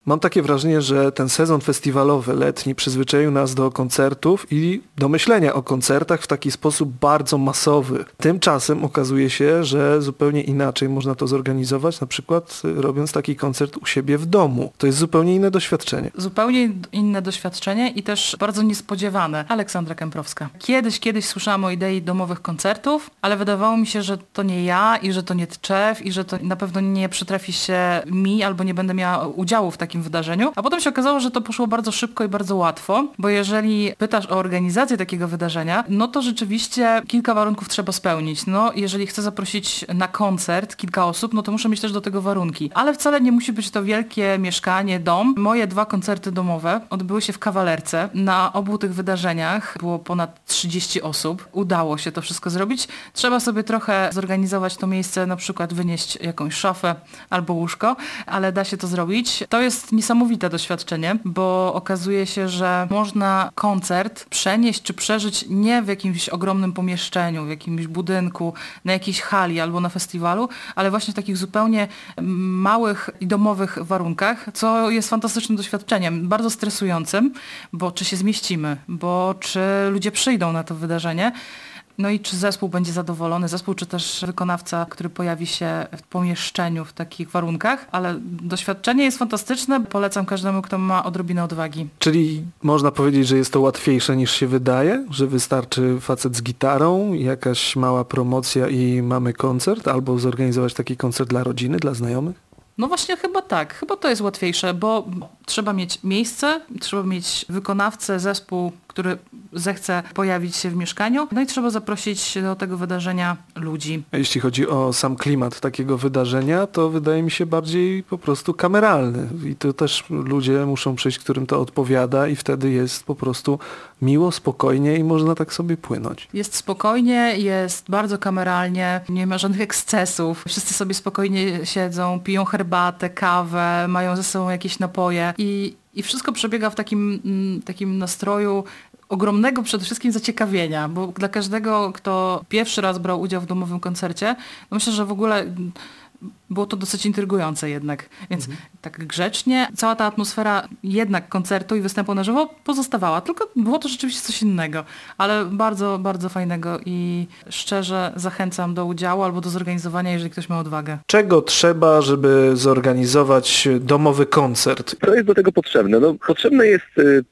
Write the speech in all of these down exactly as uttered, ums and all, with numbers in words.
Mam takie wrażenie, że ten sezon festiwalowy letni przyzwyczaił nas do koncertów i do myślenia o koncertach w taki sposób bardzo masowy. Tymczasem okazuje się, że zupełnie inaczej można to zorganizować, na przykład robiąc taki koncert u siebie w domu. To jest zupełnie inne doświadczenie. Zupełnie inne doświadczenie i też bardzo niespodziewane. Aleksandra Kęprowska. Kiedyś, kiedyś słyszałam o idei domowych koncertów, ale wydawało mi się, że to nie ja i że to nie Tczew i że to na pewno nie przytrafi się mi albo nie będę miała udziału w takim wydarzeniu. A potem się okazało, że to poszło bardzo szybko i bardzo łatwo, bo jeżeli pytasz o organizację takiego wydarzenia, no to rzeczywiście kilka warunków trzeba spełnić. No, jeżeli chcę zaprosić na koncert kilka osób, no to muszę mieć też do tego warunki. Ale wcale nie musi być to wielkie mieszkanie, dom. Moje dwa koncerty domowe odbyły się w Kawalerce. Na obu tych wydarzeniach było ponad trzydzieści osób. Udało się to wszystko zrobić. Trzeba sobie trochę zorganizować to miejsce, na przykład wynieść jakąś szafę albo łóżko, ale da się to zrobić. To jest niesamowite doświadczenie, bo okazuje się, że można koncert przenieść czy przeżyć nie w jakimś ogromnym pomieszczeniu, w jakimś budynku, na jakiejś hali albo na festiwalu, ale właśnie w takich zupełnie małych i domowych warunkach, co jest fantastycznym doświadczeniem, bardzo stresującym, bo czy się zmieścimy, bo czy ludzie przyjdą na to wydarzenie, no i czy zespół będzie zadowolony, zespół czy też wykonawca, który pojawi się w pomieszczeniu w takich warunkach, ale doświadczenie jest fantastyczne, polecam każdemu, kto ma odrobinę odwagi. Czyli można powiedzieć, że jest to łatwiejsze niż się wydaje, że wystarczy facet z gitarą, jakaś mała promocja i mamy koncert, albo zorganizować taki koncert dla rodziny, dla znajomych? No właśnie chyba tak, chyba to jest łatwiejsze, bo trzeba mieć miejsce, trzeba mieć wykonawcę, zespół, który zechce pojawić się w mieszkaniu, no i trzeba zaprosić do tego wydarzenia ludzi. A jeśli chodzi o sam klimat takiego wydarzenia, to wydaje mi się bardziej po prostu kameralny i to też ludzie muszą przyjść, którym to odpowiada i wtedy jest po prostu miło, spokojnie i można tak sobie płynąć. Jest spokojnie, jest bardzo kameralnie, nie ma żadnych ekscesów, wszyscy sobie spokojnie siedzą, piją herbatę, kawę, mają ze sobą jakieś napoje i, i wszystko przebiega w takim, takim nastroju ogromnego przede wszystkim zaciekawienia, bo dla każdego, kto pierwszy raz brał udział w domowym koncercie, no myślę, że w ogóle było to dosyć intrygujące jednak. Więc mhm. tak grzecznie cała ta atmosfera jednak koncertu i występu na żywo pozostawała. Tylko było to rzeczywiście coś innego. Ale bardzo, bardzo fajnego i szczerze zachęcam do udziału albo do zorganizowania, jeżeli ktoś ma odwagę. Czego trzeba, żeby zorganizować domowy koncert? Co jest do tego potrzebne? No, potrzebne jest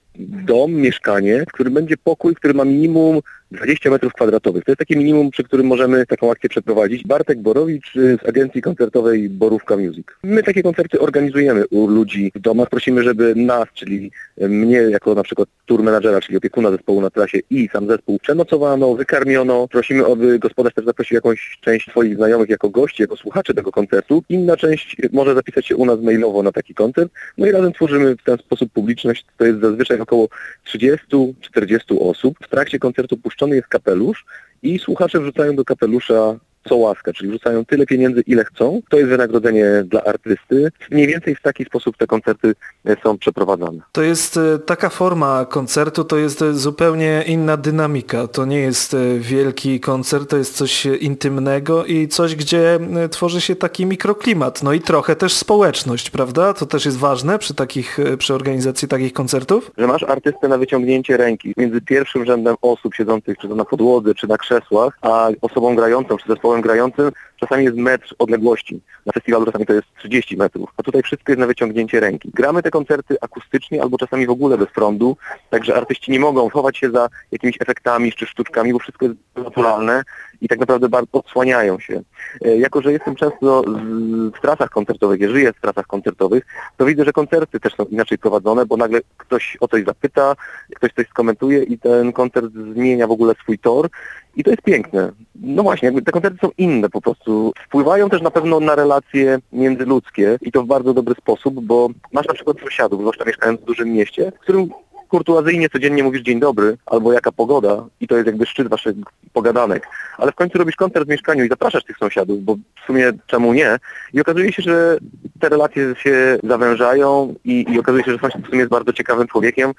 dom, mieszkanie, w którym będzie pokój, który ma minimum dwadzieścia metrów kwadratowych. To jest takie minimum, przy którym możemy taką akcję przeprowadzić. Bartek Borowicz z agencji koncertowej Borówka Music. My takie koncerty organizujemy u ludzi w domach. Prosimy, żeby nas, czyli mnie jako na przykład tour managera, czyli opiekuna zespołu na trasie i sam zespół przenocowano, wykarmiono. Prosimy, aby gospodarz też zaprosił jakąś część swoich znajomych jako gości, jako słuchaczy tego koncertu. Inna część może zapisać się u nas mailowo na taki koncert. No i razem tworzymy w ten sposób publiczność. To jest zazwyczaj około trzydzieści do czterdziestu osób. W trakcie koncertu puszczony jest kapelusz i słuchacze wrzucają do kapelusza co łaska, czyli wrzucają tyle pieniędzy, ile chcą. To jest wynagrodzenie dla artysty. Mniej więcej w taki sposób te koncerty są przeprowadzane. To jest taka forma koncertu, to jest zupełnie inna dynamika. To nie jest wielki koncert, to jest coś intymnego i coś, gdzie tworzy się taki mikroklimat. No i trochę też społeczność, prawda? To też jest ważne przy takich, przy organizacji takich koncertów. Że masz artystę na wyciągnięcie ręki między pierwszym rzędem osób siedzących czy to na podłodze, czy na krzesłach, a osobą grającą, czy zespołem grającym czasami jest metr odległości. Na festiwalu czasami to jest trzydzieści metrów, a tutaj wszystko jest na wyciągnięcie ręki. Gramy te koncerty akustycznie albo czasami w ogóle bez prądu, także artyści nie mogą chować się za jakimiś efektami czy sztuczkami, bo wszystko jest naturalne i tak naprawdę bardzo odsłaniają się. Jako że jestem często w trasach koncertowych, ja żyję w trasach koncertowych, to widzę, że koncerty też są inaczej prowadzone, bo nagle ktoś o coś zapyta, ktoś coś skomentuje i ten koncert zmienia w ogóle swój tor i to jest piękne. No właśnie, jakby te koncerty są inne po prostu. Wpływają też na pewno na relacje międzyludzkie i to w bardzo dobry sposób, bo masz na przykład sąsiadów, zwłaszcza mieszkając w dużym mieście, w którym kurtuazyjnie codziennie mówisz dzień dobry albo jaka pogoda i to jest jakby szczyt waszych pogadanek, ale w końcu robisz koncert w mieszkaniu i zapraszasz tych sąsiadów, bo w sumie czemu nie? I okazuje się, że te relacje się zawężają i, i okazuje się, że sąsiad w sumie jest bardzo ciekawym człowiekiem.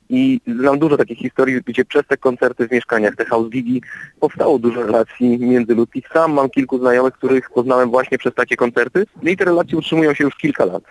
I znam dużo takich historii, gdzie przez te koncerty w mieszkaniach, te house gigi, powstało dużo relacji międzyludzkich. Sam mam kilku znajomych, których poznałem właśnie przez takie koncerty. No i te relacje utrzymują się już kilka lat.